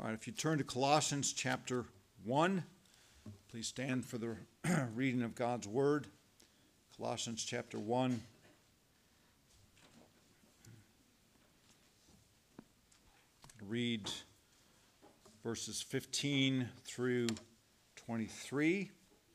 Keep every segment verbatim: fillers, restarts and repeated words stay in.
All right, if you turn to Colossians chapter one, please stand for the reading of God's Word. Colossians chapter one. Read verses fifteen through twenty-three.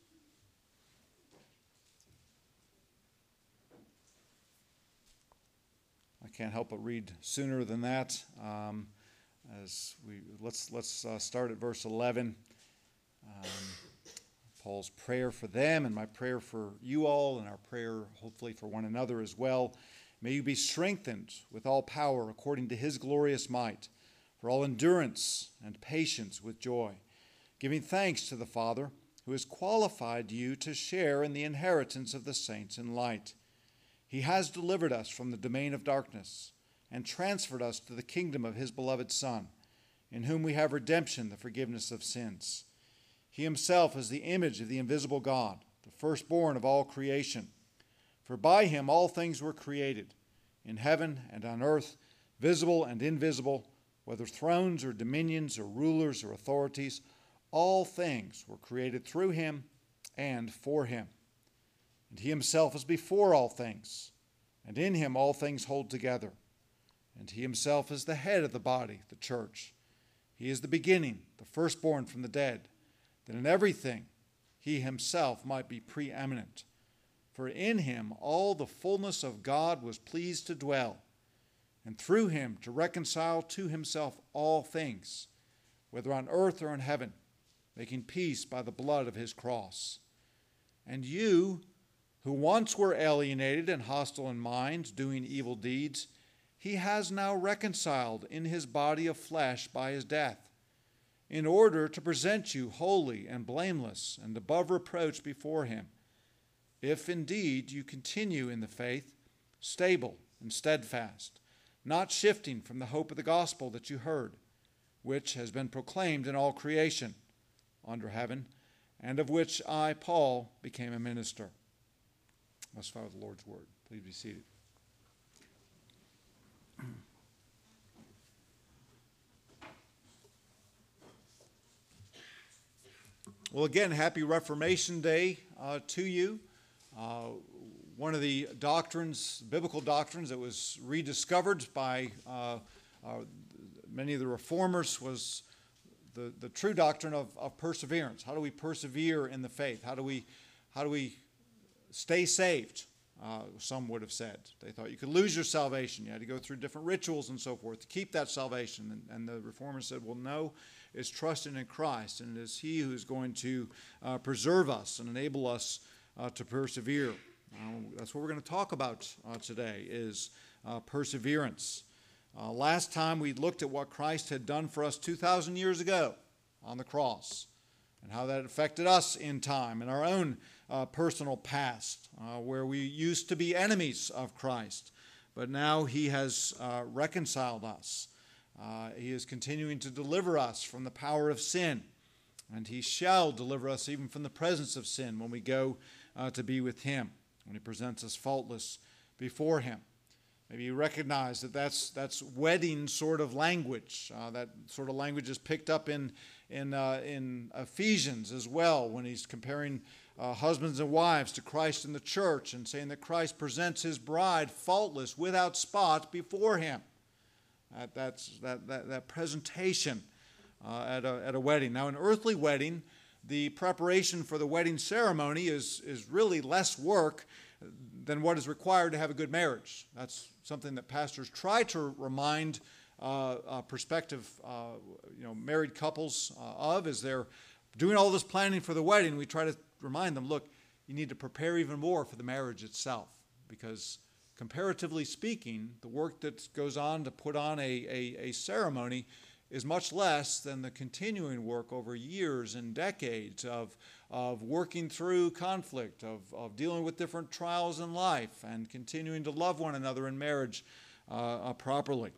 I can't help but read sooner than that. Um, as we let's let's uh, start at verse eleven. Um, Paul's prayer for them, and my prayer for you all, and our prayer hopefully for one another as well. May you be strengthened with all power according to his glorious might, for all endurance and patience with joy, giving thanks to the Father who has qualified you to share in the inheritance of the saints in light. He has delivered us from the domain of darkness and transferred us to the kingdom of his beloved Son, in whom we have redemption, the forgiveness of sins. He himself is the image of the invisible God, the firstborn of all creation. For by him all things were created, in heaven and on earth, visible and invisible, whether thrones or dominions or rulers or authorities, all things were created through him and for him. And he himself is before all things, and in him all things hold together. And he himself is the head of the body, the church. He is the beginning, the firstborn from the dead, that in everything he himself might be preeminent. For in him all the fullness of God was pleased to dwell, and through him to reconcile to himself all things, whether on earth or in heaven, making peace by the blood of his cross. And you, who once were alienated and hostile in mind, doing evil deeds, he has now reconciled in his body of flesh by his death, in order to present you holy and blameless and above reproach before him, if indeed you continue in the faith, stable and steadfast, not shifting from the hope of the gospel that you heard, which has been proclaimed in all creation under heaven, and of which I, Paul, became a minister. Let's follow the Lord's word. Please be seated. Well, again, happy Reformation Day uh, to you. Uh, one of the doctrines, biblical doctrines, that was rediscovered by uh, uh, many of the reformers was the, the true doctrine of, of perseverance. How do we persevere in the faith? How do we, how do we stay saved? Uh, some would have said. They thought you could lose your salvation. You had to go through different rituals and so forth to keep that salvation. And, and the reformers said, well, no, it's trusting in Christ, and it is he who is going to uh, preserve us and enable us uh, to persevere. Uh, that's what we're going to talk about uh, today, is uh, perseverance. Uh, last time we looked at what Christ had done for us two thousand years ago on the cross, and how that affected us in time, in our own uh, personal past, uh, where we used to be enemies of Christ, but now he has uh, reconciled us. Uh, he is continuing to deliver us from the power of sin, and he shall deliver us even from the presence of sin when we go uh, to be with him, when he presents us faultless before him. Maybe you recognize that that's, that's wedding sort of language. Uh, that sort of language is picked up in, in, uh, in Ephesians as well, when he's comparing uh, husbands and wives to Christ and the church, and saying that Christ presents his bride faultless, without spot, before him. That, that's, that, that, that presentation uh, at, a, at a wedding. Now, an earthly wedding, the preparation for the wedding ceremony is, is really less work than what is required to have a good marriage. That's something that pastors try to remind uh, uh, prospective uh, you know, married couples uh, of as they're doing all this planning for the wedding. We try to remind them, look, you need to prepare even more for the marriage itself, because comparatively speaking, the work that goes on to put on a, a, a ceremony is much less than the continuing work over years and decades of, of working through conflict, of, of dealing with different trials in life, and continuing to love one another in marriage uh, uh, properly.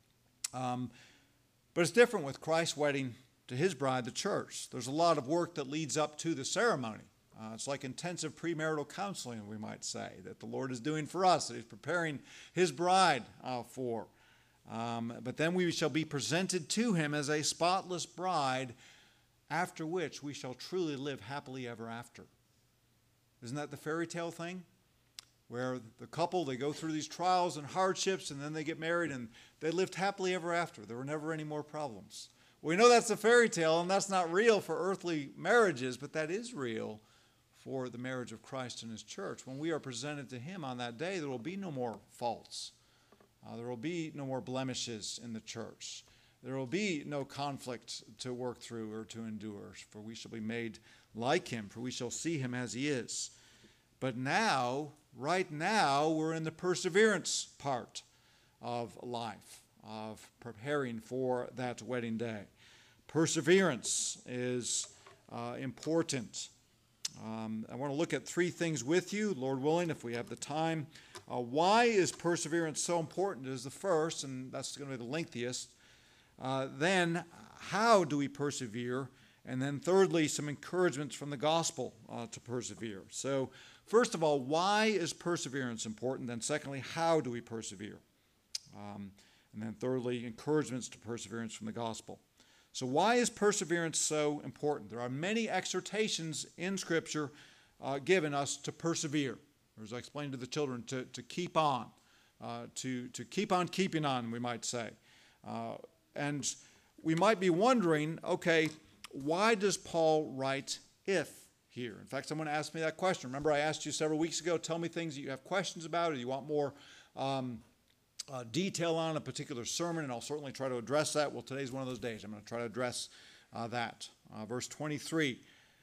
Um, but it's different with Christ's wedding to his bride, the church. There's a lot of work that leads up to the ceremony. Uh, it's like intensive premarital counseling, we might say, that the Lord is doing for us, that he's preparing his bride uh, for. Um, but then we shall be presented to him as a spotless bride, after which we shall truly live happily ever after. Isn't that the fairy tale thing? Where the couple, they go through these trials and hardships, and then they get married, and they lived happily ever after. There were never any more problems. We know that's a fairy tale, and that's not real for earthly marriages, but that is real for the marriage of Christ and his church. When we are presented to him on that day, there will be no more faults. Uh, there will be no more blemishes in the church. There will be no conflict to work through or to endure, for we shall be made like him, for we shall see him as he is. But now, right now, we're in the perseverance part of life, of preparing for that wedding day. Perseverance is uh, important. Um, I want to look at three things with you, Lord willing, if we have the time. Uh, why is perseverance so important is the first, and that's going to be the lengthiest. Uh, then, how do we persevere? And then thirdly, some encouragements from the gospel uh, to persevere. So, first of all, why is perseverance important? Then secondly, how do we persevere? Um, and then thirdly, encouragements to perseverance from the gospel. So why is perseverance so important? There are many exhortations in Scripture uh, given us to persevere. Or as I explained to the children, to, to keep on, uh, to, to keep on keeping on, we might say. Uh, and we might be wondering, okay, why does Paul write if here? In fact, someone asked me that question. Remember, I asked you several weeks ago, tell me things that you have questions about, or you want more um, uh, detail on a particular sermon, and I'll certainly try to address that. Well, today's one of those days. I'm going to try to address uh, that. Uh, verse twenty-three,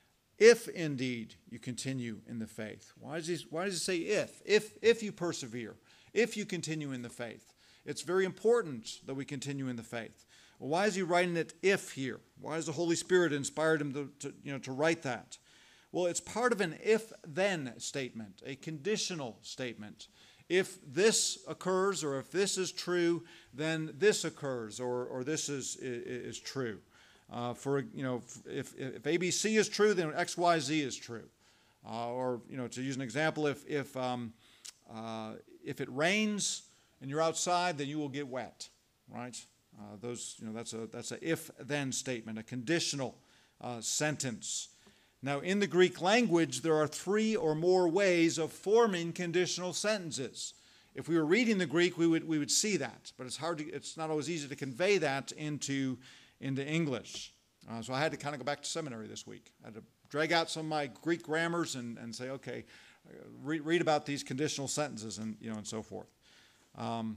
if indeed you continue in the faith. Why does he, why does he say if? If, if you persevere, if you continue in the faith. It's very important that we continue in the faith. Well, why is he writing it if here? Why has the Holy Spirit inspired him to, to, you know, to write that? Well, it's part of an if-then statement, a conditional statement. If this occurs, or if this is true, then this occurs, or, or this is, is, is true. Uh, for, you know, if, if A B C is true, then X Y Z is true. Uh, or, you know, to use an example, if, if, um, uh, if it rains and you're outside, then you will get wet, right? Uh, those, you know, that's a, that's a if-then statement, a conditional uh, sentence. Now, in the Greek language, there are three or more ways of forming conditional sentences. If we were reading the Greek, we would we would see that, but it's hard to, it's not always easy to convey that into, into English. Uh, so I had to kind of go back to seminary this week. I had to drag out some of my Greek grammars and, and say, okay, read, read about these conditional sentences and, you know, and so forth. Um,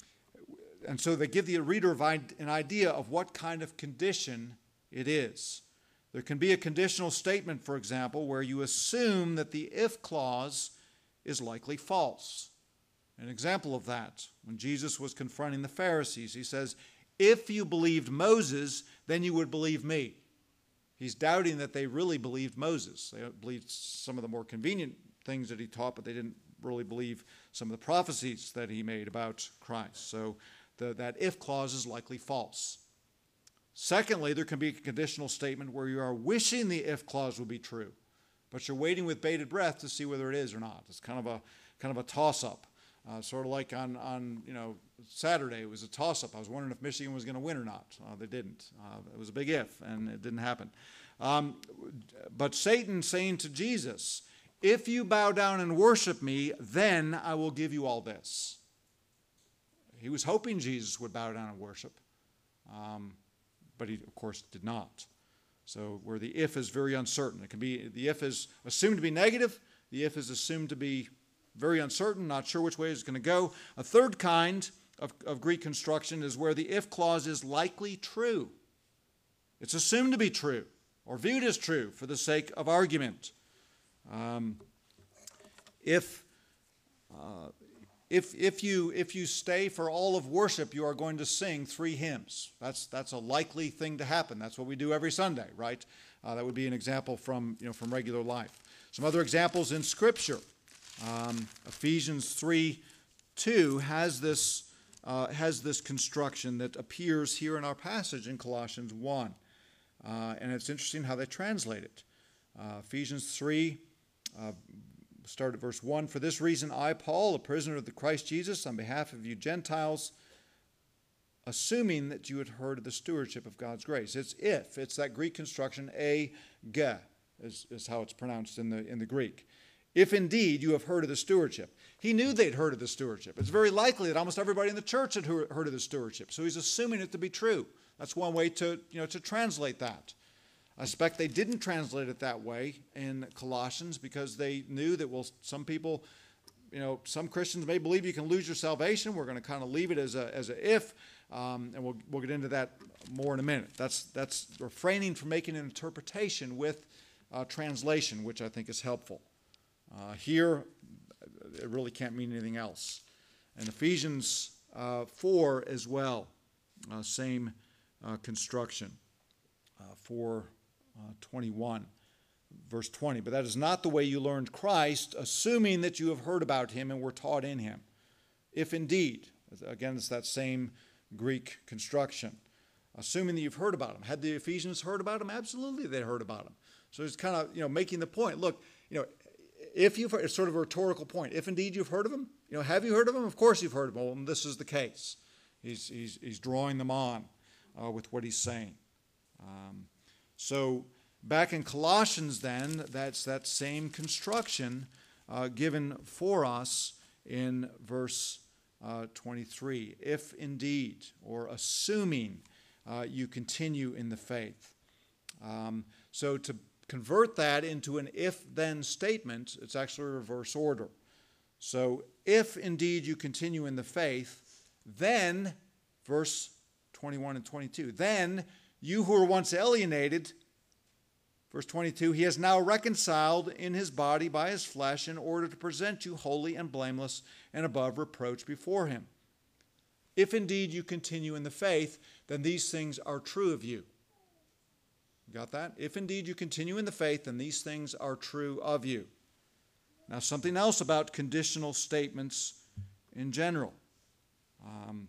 and so they give the reader an idea of what kind of condition it is. There can be a conditional statement, for example, where you assume that the if clause is likely false. An example of that, when Jesus was confronting the Pharisees, he says, if you believed Moses, then you would believe me. He's doubting that they really believed Moses. They believed some of the more convenient things that he taught, but they didn't really believe some of the prophecies that he made about Christ. So the, that if clause is likely false. Secondly, there can be a conditional statement where you are wishing the if clause would be true, but you're waiting with bated breath to see whether it is or not. It's kind of a kind of a toss-up, uh, sort of like on on you know Saturday it was a toss-up. I was wondering if Michigan was going to win or not. Uh, they didn't. Uh, it was a big if, and it didn't happen. Um, but Satan saying to Jesus, "If you bow down and worship me, then I will give you all this." He was hoping Jesus would bow down and worship. Um, But he, of course, did not. So where the if is very uncertain. It can be, the if is assumed to be negative. The if is assumed to be very uncertain, not sure which way it's going to go. A third kind of, of Greek construction is where the if clause is likely true. It's assumed to be true, or viewed as true for the sake of argument. Um, if... Uh, If, if, you, if you stay for all of worship, you are going to sing three hymns. That's, that's a likely thing to happen. That's what we do every Sunday, right? Uh, that would be an example from, you know, from regular life. Some other examples in Scripture. Um, Ephesians three two has this, uh, has this construction that appears here in our passage in Colossians one. Uh, and it's interesting how they translate it. Uh, Ephesians three, uh, start at verse one. For this reason, I, Paul, a prisoner of the Christ Jesus, on behalf of you Gentiles, assuming that you had heard of the stewardship of God's grace. It's if. It's that Greek construction, ege, is, is how it's pronounced in the, in the Greek. If indeed you have heard of the stewardship. He knew they'd heard of the stewardship. It's very likely that almost everybody in the church had heard of the stewardship. So he's assuming it to be true. That's one way to, you know, to translate that. I suspect they didn't translate it that way in Colossians because they knew that, well, some people, you know, some Christians may believe you can lose your salvation. We're going to kind of leave it as a as a if, um, and we'll we'll get into that more in a minute. That's that's refraining from making an interpretation with uh, translation, which I think is helpful. Uh, here, it really can't mean anything else. And Ephesians uh, four as well, uh, same uh, construction. Uh, four twenty-one, verse twenty. But that is not the way you learned Christ, assuming that you have heard about him and were taught in him. If indeed, again, it's that same Greek construction. Assuming that you've heard about him. Had the Ephesians heard about him? Absolutely, they heard about him. So it's kind of, you know, making the point. Look, you know, if you've heard, it's sort of a rhetorical point. If indeed you've heard of him, you know, have you heard of him? Of course you've heard of him. Well, this is the case. He's he's he's drawing them on uh, with what he's saying. Um, so back in Colossians, then, that's that same construction uh, given for us in verse uh, twenty-three. If indeed, or assuming, uh, you continue in the faith. Um, so to convert that into an if-then statement, it's actually a reverse order. So if indeed you continue in the faith, then, verse twenty-one and twenty-two, then you who were once alienated, verse twenty-two, he has now reconciled in his body by his flesh in order to present you holy and blameless and above reproach before him. If indeed you continue in the faith, then these things are true of you. Got that? If indeed you continue in the faith, then these things are true of you. Now, something else about conditional statements in general. Um,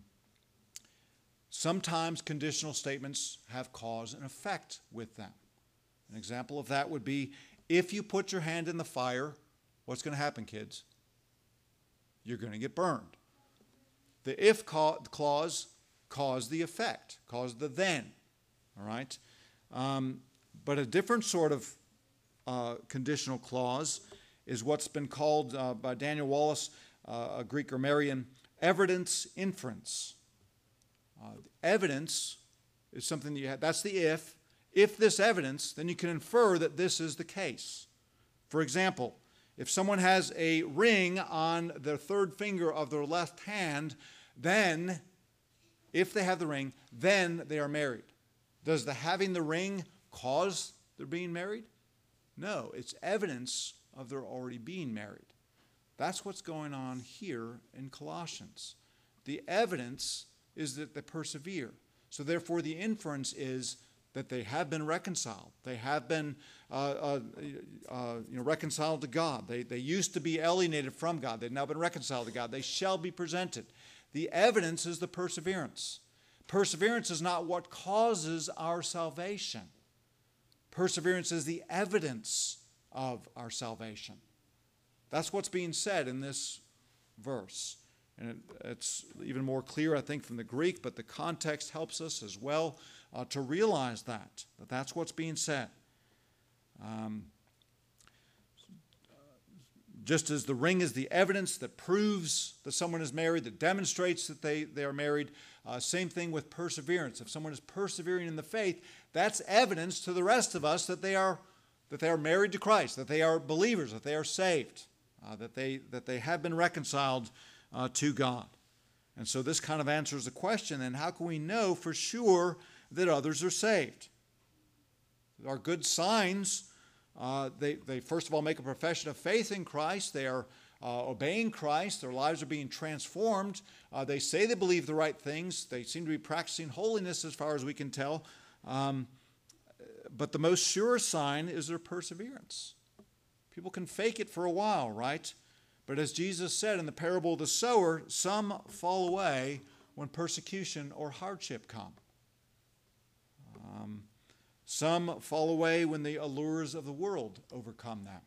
sometimes conditional statements have cause and effect with them. An example of that would be, if you put your hand in the fire, what's going to happen, kids? You're going to get burned. The if clause caused the effect, caused the then. All right? Um, but a different sort of uh, conditional clause is what's been called uh, by Daniel Wallace, uh, a Greek grammarian, evidence inference. Uh, evidence is something that you have. That's the if. If this evidence, then you can infer that this is the case. For example, if someone has a ring on their third finger of their left hand, then, if they have the ring, then they are married. Does the having the ring cause their being married? No, it's evidence of their already being married. That's what's going on here in Colossians. The evidence is that they persevere. So therefore the inference is that they have been reconciled. They have been uh, uh, uh, you know, reconciled to God. They, they used to be alienated from God. They've now been reconciled to God. They shall be presented. The evidence is the perseverance. Perseverance is not what causes our salvation. Perseverance is the evidence of our salvation. That's what's being said in this verse. And it, it's even more clear, I think, from the Greek, but the context helps us as well uh, to realize that, that that's what's being said. Um, just as the ring is the evidence that proves that someone is married, that demonstrates that they, they are married, uh, same thing with perseverance. If someone is persevering in the faith, that's evidence to the rest of us that they are, that they are married to Christ, that they are believers, that they are saved, uh, that, they, that they have been reconciled uh, to God. And so this kind of answers the question, then how can we know for sure that others are saved? There are good signs. Uh, they, they first of all make a profession of faith in Christ. They are uh, obeying Christ. Their lives are being transformed. Uh, they say they believe the right things. They seem to be practicing holiness as far as we can tell. Um, but the most sure sign is their perseverance. People can fake it for a while, right? But as Jesus said in the parable of the sower, some fall away when persecution or hardship come. Um, Some fall away when the allures of the world overcome them.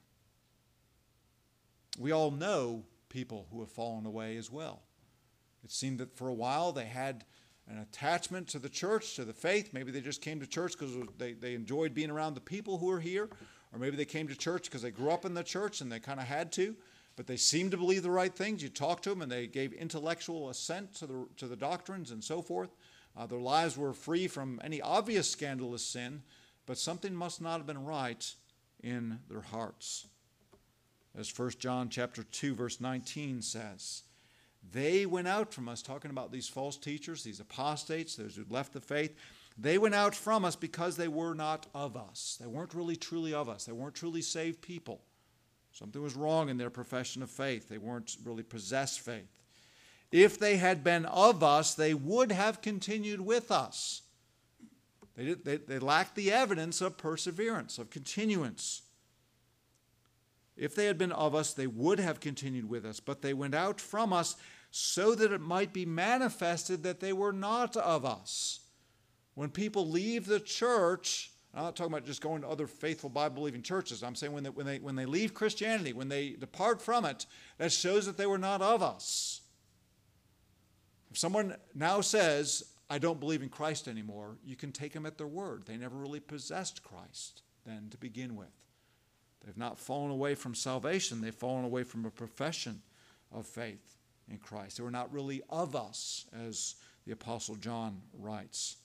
We all know people who have fallen away as well. It seemed that for a while they had an attachment to the church, to the faith. Maybe they just came to church because they, they enjoyed being around the people who are here. Or maybe they came to church because they grew up in the church and they kind of had to. But they seemed to believe the right things. You talked to them and they gave intellectual assent to the, to the doctrines and so forth. Uh, their lives were free from any obvious scandalous sin, but something must not have been right in their hearts. As First John chapter two, verse nineteen says, they went out from us, talking about these false teachers, these apostates, those who left the faith. They went out from us because they were not of us. They weren't really truly of us. They weren't truly saved people. Something was wrong in their profession of faith. They weren't really possessed faith. If they had been of us, they would have continued with us. They, did, they, they lacked the evidence of perseverance, of continuance. If they had been of us, they would have continued with us, but they went out from us so that it might be manifested that they were not of us. When people leave the church, I'm not talking about just going to other faithful Bible-believing churches. I'm saying when they, when they, when they leave Christianity, when they depart from it, that shows that they were not of us. If someone now says, I don't believe in Christ anymore, you can take them at their word. They never really possessed Christ then to begin with. They've not fallen away from salvation. They've fallen away from a profession of faith in Christ. They were not really of us, as the Apostle John writes.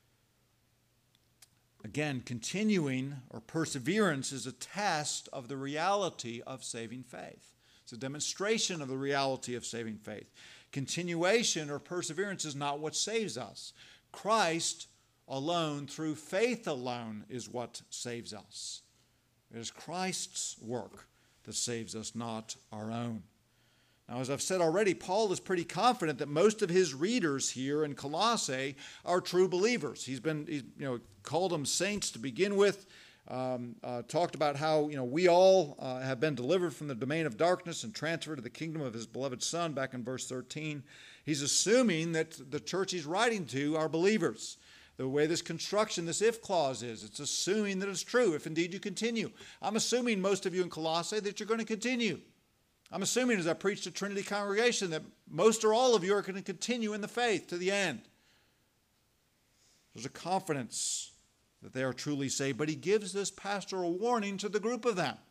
Again, continuing or perseverance is a test of the reality of saving faith. It's a demonstration of the reality of saving faith. Continuation or perseverance is not what saves us. Christ alone, through faith alone, is what saves us. It is Christ's work that saves us, not our own. Now, as I've said already, Paul is pretty confident that most of his readers here in Colossae are true believers. He's been, he's, you know, called them saints to begin with, um, uh, talked about how, you know, we all uh, have been delivered from the domain of darkness and transferred to the kingdom of his beloved Son, back in verse thirteen. He's assuming that the church he's writing to are believers. The way this construction, this if clause is, it's assuming that it's true, if indeed you continue. I'm assuming most of you in Colossae that you're going to continue. I'm assuming as I preach to Trinity congregation that most or all of you are going to continue in the faith to the end. There's a confidence that they are truly saved, but he gives this pastoral warning to the group of them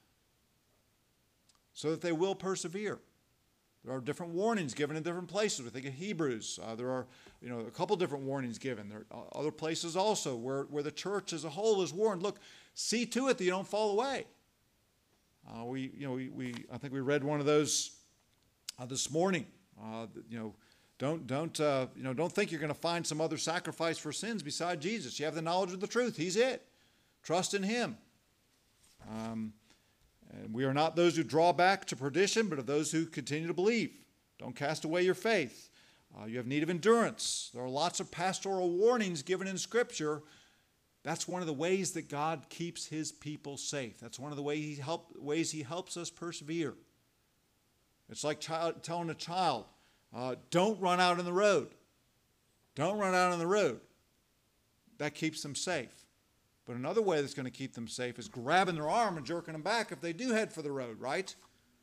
so that they will persevere. There are different warnings given in different places. We think of Hebrews. Uh, there are, you know, a couple different warnings given. There are other places also where, where the church as a whole is warned. Look, see to it that you don't fall away. Uh, we, you know, we, we, I think we read one of those uh, this morning. Uh, you know, don't, don't, uh, you know, don't think you're going to find some other sacrifice for sins beside Jesus. You have the knowledge of the truth. He's it. Trust in him. Um, and we are not those who draw back to perdition, but of those who continue to believe. Don't cast away your faith. Uh, you have need of endurance. There are lots of pastoral warnings given in Scripture. That's one of the ways that God keeps his people safe. That's one of the way he help, ways he helps us persevere. It's like child, telling a child, uh, don't run out on the road. Don't run out on the road. That keeps them safe. But another way that's going to keep them safe is grabbing their arm and jerking them back if they do head for the road, right?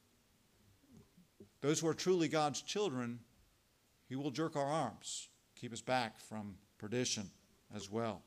Those who are truly God's children, he will jerk our arms, keep us back from perdition as well.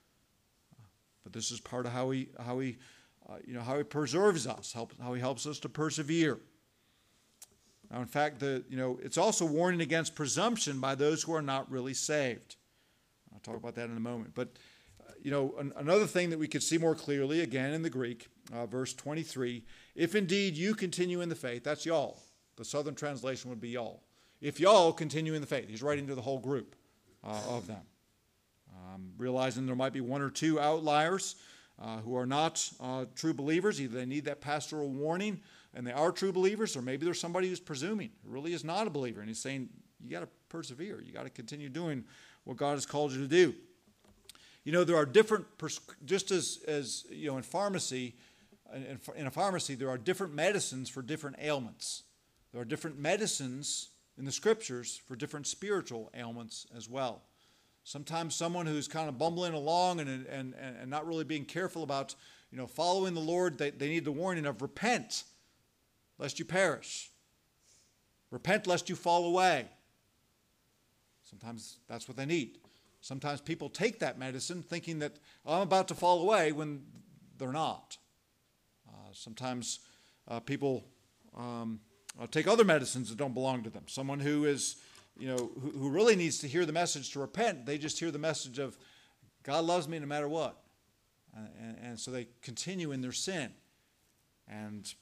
But this is part of how he, how he, uh, you know, how he preserves us, help, how he helps us to persevere. Now, in fact, the, you know, it's also warning against presumption by those who are not really saved. I'll talk about that in a moment. But, uh, you know, an, another thing that we could see more clearly, again in the Greek, uh, verse twenty-three, if indeed you continue in the faith, that's y'all. The Southern translation would be y'all. If y'all continue in the faith, he's writing to the whole group uh, of them. Um, realizing there might be one or two outliers uh, who are not uh, true believers. Either they need that pastoral warning and they are true believers, or maybe there's somebody who's presuming, who really is not a believer, and he's saying, you got to persevere. You got to continue doing what God has called you to do. You know, there are different, just as, as you know, in pharmacy, in, in a pharmacy, there are different medicines for different ailments. There are different medicines in the Scriptures for different spiritual ailments as well. Sometimes someone who's kind of bumbling along and, and, and not really being careful about, you know, following the Lord, they, they need the warning of repent, lest you perish. Repent, lest you fall away. Sometimes that's what they need. Sometimes people take that medicine thinking that, oh, I'm about to fall away, when they're not. Uh, sometimes uh, people um, uh, take other medicines that don't belong to them. Someone who is, you know, who, who really needs to hear the message to repent, they just hear the message of God loves me no matter what. Uh, and, and so they continue in their sin. And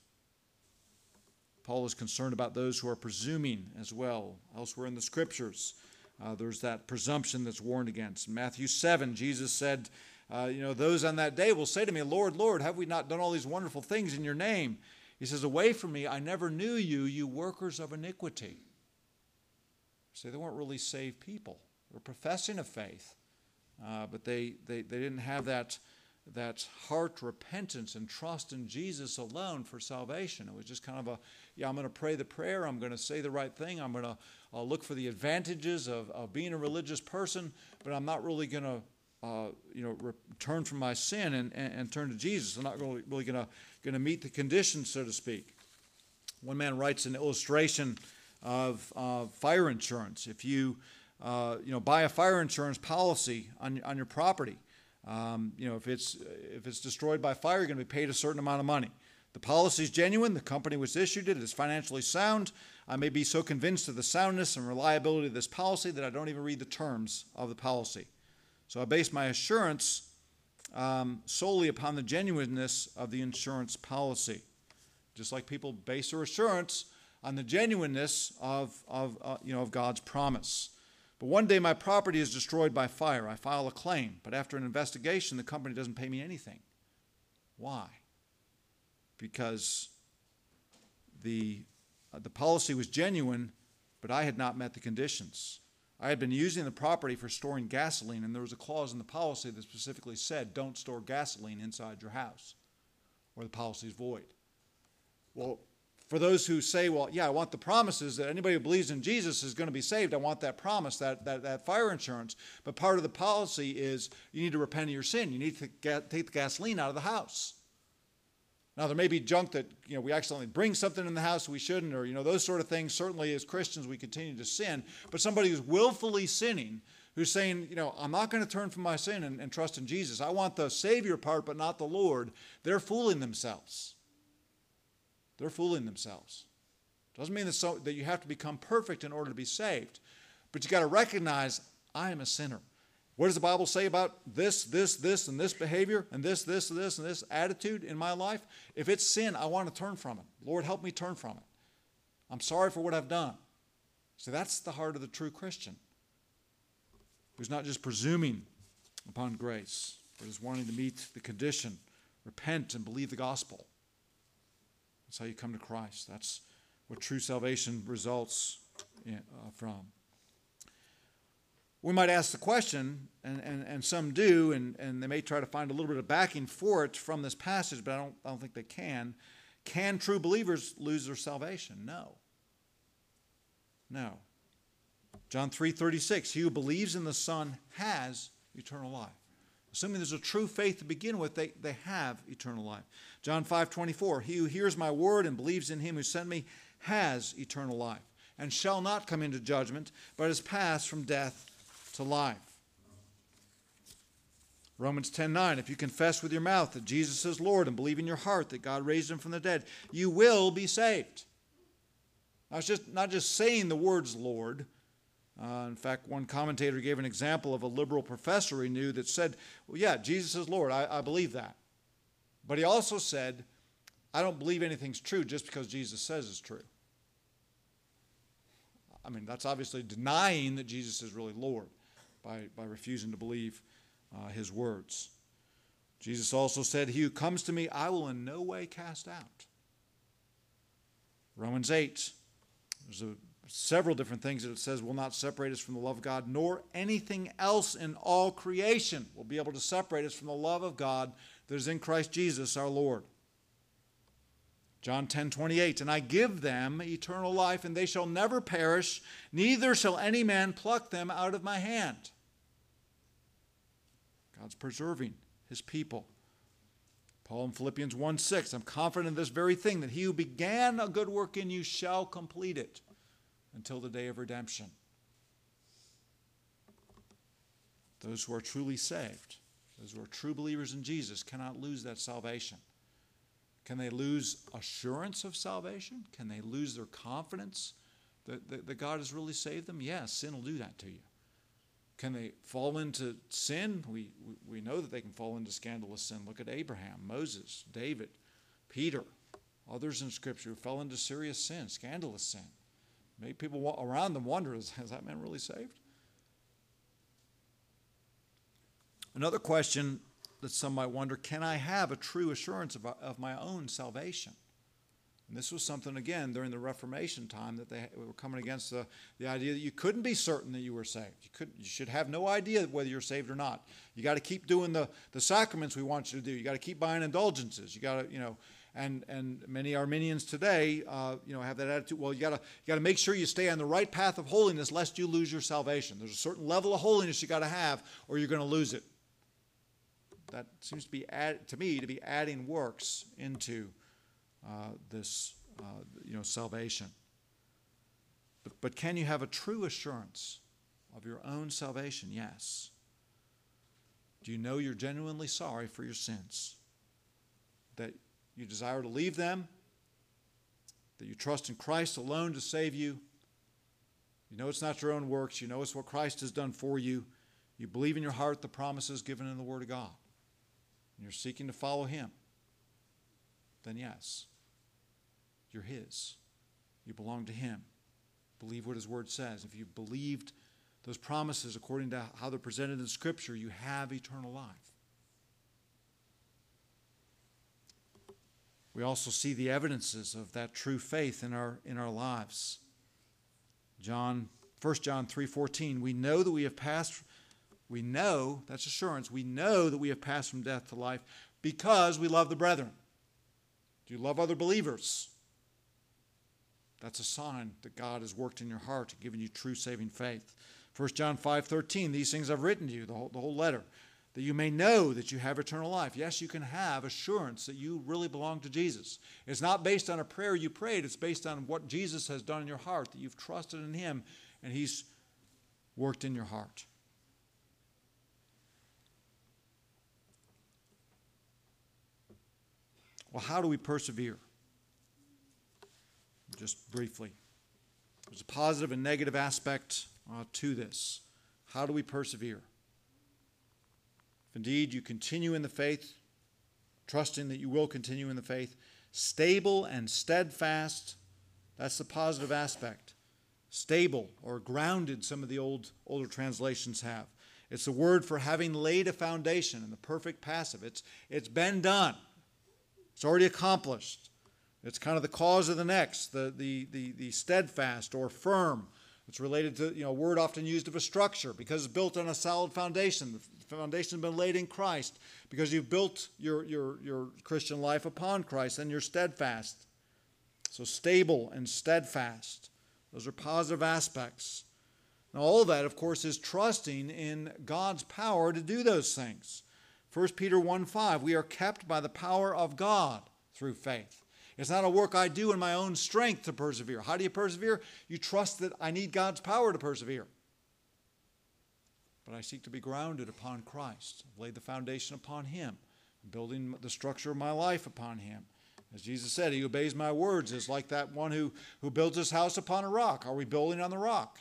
Paul is concerned about those who are presuming as well. Elsewhere in the Scriptures, uh, there's that presumption that's warned against. In Matthew seven, Jesus said, uh, you know, those on that day will say to me, Lord, Lord, have we not done all these wonderful things in your name? He says, away from me, I never knew you, you workers of iniquity. So they weren't really saved people. They were professing a faith, uh, but they, they, they didn't have that that heart repentance and trust in Jesus alone for salvation. It was just kind of a, yeah, I'm going to pray the prayer, I'm going to say the right thing, I'm going to uh, look for the advantages of, of being a religious person, but I'm not really going to, uh, you know, re- turn from my sin and, and, and turn to Jesus. I'm not really, really going to going to meet the conditions, so to speak. One man writes an illustration of uh, fire insurance. If you, uh, you know, buy a fire insurance policy on on your property, Um, you know, if it's if it's destroyed by fire, you're going to be paid a certain amount of money. The policy is genuine. The company was issued it. It is financially sound. I may be so convinced of the soundness and reliability of this policy that I don't even read the terms of the policy. So I base my assurance um, solely upon the genuineness of the insurance policy. Just like people base their assurance on the genuineness of, of uh, you know, of God's promise. But one day my property is destroyed by fire. I file a claim, but after an investigation, the company doesn't pay me anything. Why? Because the, uh, the policy was genuine, but I had not met the conditions. I had been using the property for storing gasoline, and there was a clause in the policy that specifically said, don't store gasoline inside your house, or the policy is void. Well, for those who say, well, yeah, I want the promises that anybody who believes in Jesus is going to be saved. I want that promise, that, that, that fire insurance. But part of the policy is you need to repent of your sin. You need to get, take the gasoline out of the house. Now, there may be junk that, you know, we accidentally bring something in the house we shouldn't, or, you know, those sort of things. Certainly, as Christians, we continue to sin. But somebody who's willfully sinning, who's saying, you know, I'm not going to turn from my sin and, and trust in Jesus. I want the Savior part, but not the Lord. They're fooling themselves. They're fooling themselves. Doesn't mean that, so, that you have to become perfect in order to be saved. But you got to recognize, I am a sinner. What does the Bible say about this, this, this, and this behavior, and this, this, this, and this attitude in my life? If it's sin, I want to turn from it. Lord, help me turn from it. I'm sorry for what I've done. So that's the heart of the true Christian, who's not just presuming upon grace, but is wanting to meet the condition, repent, and believe the gospel. That's how you come to Christ. That's what true salvation results in, uh, from. We might ask the question, and, and, and some do, and, and they may try to find a little bit of backing for it from this passage, but I don't, I don't think they can. Can true believers lose their salvation? No. No. John three thirty-six, he who believes in the Son has eternal life. Assuming there's a true faith to begin with, they, they have eternal life. John five twenty-four, he who hears my word and believes in him who sent me has eternal life, and shall not come into judgment, but is passed from death to life. Romans ten nine, if you confess with your mouth that Jesus is Lord and believe in your heart that God raised him from the dead, you will be saved. Now, it's just not just saying the words Lord. Uh, in fact, one commentator gave an example of a liberal professor he knew that said, well, yeah, Jesus is Lord. I, I believe that. But he also said, I don't believe anything's true just because Jesus says it's true. I mean, that's obviously denying that Jesus is really Lord by, by refusing to believe uh, his words. Jesus also said, he who comes to me, I will in no way cast out. Romans eight, there's a several different things that it says will not separate us from the love of God, nor anything else in all creation will be able to separate us from the love of God that is in Christ Jesus our Lord. John ten twenty-eight, and I give them eternal life, and they shall never perish, neither shall any man pluck them out of my hand. God's preserving his people. Paul in Philippians one six, I'm confident in this very thing, that he who began a good work in you shall complete it until the day of redemption. Those who are truly saved, those who are true believers in Jesus, cannot lose that salvation. Can they lose assurance of salvation? Can they lose their confidence that, that, that God has really saved them? Yes, sin will do that to you. Can they fall into sin? We, we, we know that they can fall into scandalous sin. Look at Abraham, Moses, David, Peter, others in Scripture who fell into serious sin, scandalous sin. Made people around them wonder, is, is that man really saved? Another question that some might wonder, can I have a true assurance of, of my own salvation? And this was something, again, during the Reformation time that they were coming against the, the idea that you couldn't be certain that you were saved. You, could, you should have no idea whether you're saved or not. You got to keep doing the, the sacraments we want you to do. You got to keep buying indulgences. You got to, you know, and and many Arminians today, uh, you know, have that attitude. Well, you got to you got to make sure you stay on the right path of holiness, lest you lose your salvation. There's a certain level of holiness you got to have, or you're going to lose it. That seems to be add, to me to be adding works into uh, this, uh, you know, salvation. But, but can you have a true assurance of your own salvation? Yes. Do you know you're genuinely sorry for your sins? That you desire to leave them? That you trust in Christ alone to save you? You know it's not your own works. You know it's what Christ has done for you. You believe in your heart the promises given in the Word of God. And you're seeking to follow Him. Then yes, you're His. You belong to Him. Believe what His Word says. If you believed those promises according to how they're presented in Scripture, you have eternal life. We also see the evidences of that true faith in our in our lives. John, First John three fourteen, we know that we have passed, we know, that's assurance, we know that we have passed from death to life because we love the brethren. Do you love other believers? That's a sign that God has worked in your heart, given you true saving faith. First John five thirteen, these things I've written to you, the whole, the whole letter, that you may know that you have eternal life. Yes, you can have assurance that you really belong to Jesus. It's not based on a prayer you prayed. It's based on what Jesus has done in your heart, that you've trusted in Him and He's worked in your heart. Well, how do we persevere? Just briefly. There's a positive and negative aspect uh, to this. How do we persevere? If indeed you continue in the faith, trusting that you will continue in the faith, stable and steadfast, that's the positive aspect. Stable or grounded, some of the old older translations have. It's a word for having laid a foundation in the perfect passive. It's, it's been done. It's already accomplished. It's kind of the cause of the next, the, the, the, the steadfast or firm. It's related to, you know, a word often used of a structure because it's built on a solid foundation. The foundation has been laid in Christ because you've built your, your, your Christian life upon Christ and you're steadfast. So stable and steadfast. Those are positive aspects. Now all of that, of course, is trusting in God's power to do those things. First Peter one five, we are kept by the power of God through faith. It's not a work I do in my own strength to persevere. How do you persevere? You trust that I need God's power to persevere. But I seek to be grounded upon Christ. I've laid the foundation upon Him, building the structure of my life upon Him. As Jesus said, he who obeys my words is like that one who, who builds his house upon a rock. Are we building on the rock?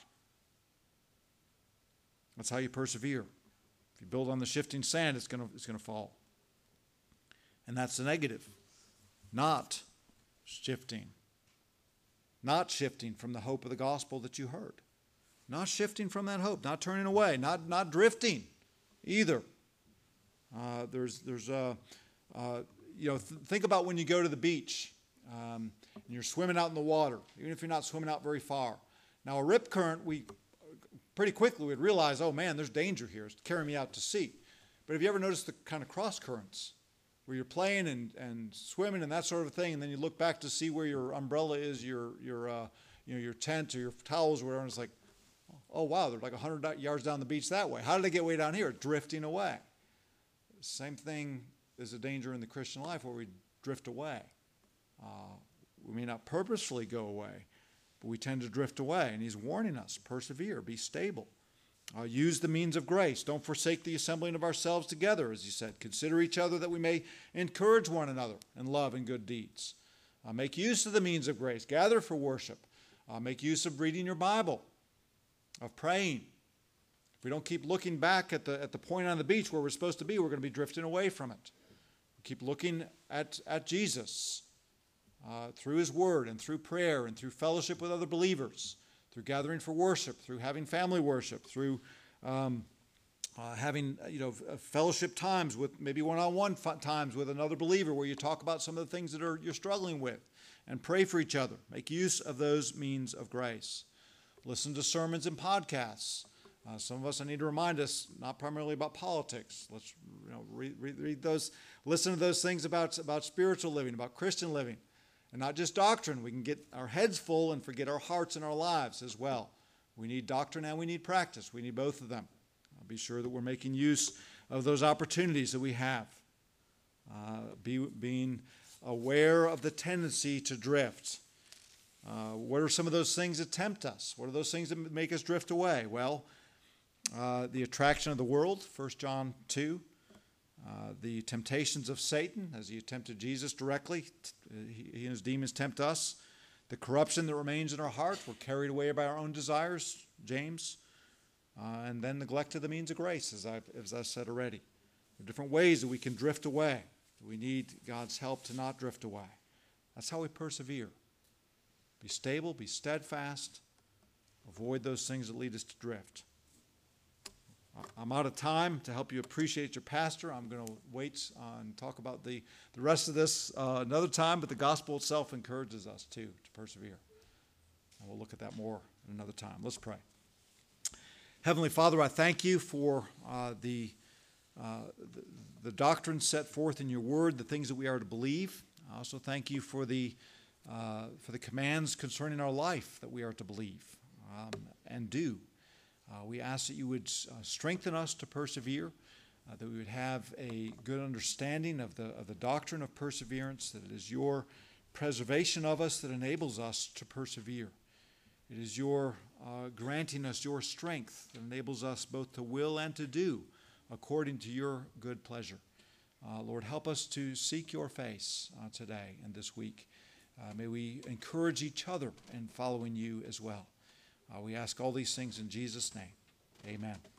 That's how you persevere. If you build on the shifting sand, it's going to, it's going to fall. And that's the negative. Not shifting. Not shifting from the hope of the gospel that you heard. Not shifting from that hope. Not turning away. Not, not drifting either. Uh, there's, there's uh, uh, you know, th- think about when you go to the beach um, and you're swimming out in the water, even if you're not swimming out very far. Now, a rip current, we pretty quickly would realize, oh man, there's danger here. It's carrying me out to sea. But have you ever noticed the kind of cross currents where you're playing and, and swimming and that sort of thing, and then you look back to see where your umbrella is, your your uh, you know your tent or your towels or whatever, and it's like, oh wow, they're like one hundred yards down the beach that way. How did they get way down here? Drifting away. Same thing is a danger in the Christian life where we drift away. Uh, we may not purposefully go away, but we tend to drift away. And he's warning us, persevere, be stable. Uh, use the means of grace. Don't forsake the assembling of ourselves together, as he said. Consider each other that we may encourage one another in love and good deeds. Uh, make use of the means of grace. Gather for worship. Uh, make use of reading your Bible, of praying. If we don't keep looking back at the, at the point on the beach where we're supposed to be, we're going to be drifting away from it. Keep looking at, at Jesus uh, through his word and through prayer and through fellowship with other believers, through gathering for worship, through having family worship, through um, uh, having you know fellowship times with maybe one-on-one times with another believer where you talk about some of the things that are you're struggling with and pray for each other. Make use of those means of grace. Listen to sermons and podcasts. Uh, some of us, I need to remind us, not primarily about politics. Let's you know, read, read, read those, listen to those things about, about spiritual living, about Christian living, and not just doctrine. We can get our heads full and forget our hearts and our lives as well. We need doctrine and we need practice. We need both of them. I'll be sure that we're making use of those opportunities that we have. Uh, be, being aware of the tendency to drift. Uh, what are some of those things that tempt us? What are those things that make us drift away? Well, Uh, the attraction of the world, First John two, uh, the temptations of Satan as he tempted Jesus directly, he, he and his demons tempt us, the corruption that remains in our heart, we're carried away by our own desires, James, uh, and then neglect of the means of grace, as I've, as I said already. There are different ways that we can drift away. We need God's help to not drift away. That's how we persevere. Be stable, be steadfast, avoid those things that lead us to drift. I'm out of time to help you appreciate your pastor. I'm going to wait uh, and talk about the, the rest of this uh, another time, but the gospel itself encourages us too to persevere. And we'll look at that more another time. Let's pray. Heavenly Father, I thank you for uh, the, uh, the the doctrine set forth in your word, the things that we are to believe. I also thank you for the uh, for the commands concerning our life that we are to believe um, and do. Uh, we ask that you would uh, strengthen us to persevere, uh, that we would have a good understanding of the, of the doctrine of perseverance, that it is your preservation of us that enables us to persevere. It is your uh, granting us your strength that enables us both to will and to do according to your good pleasure. Uh, Lord, help us to seek your face uh, today and this week. Uh, may we encourage each other in following you as well. Uh, we ask all these things in Jesus' name. Amen.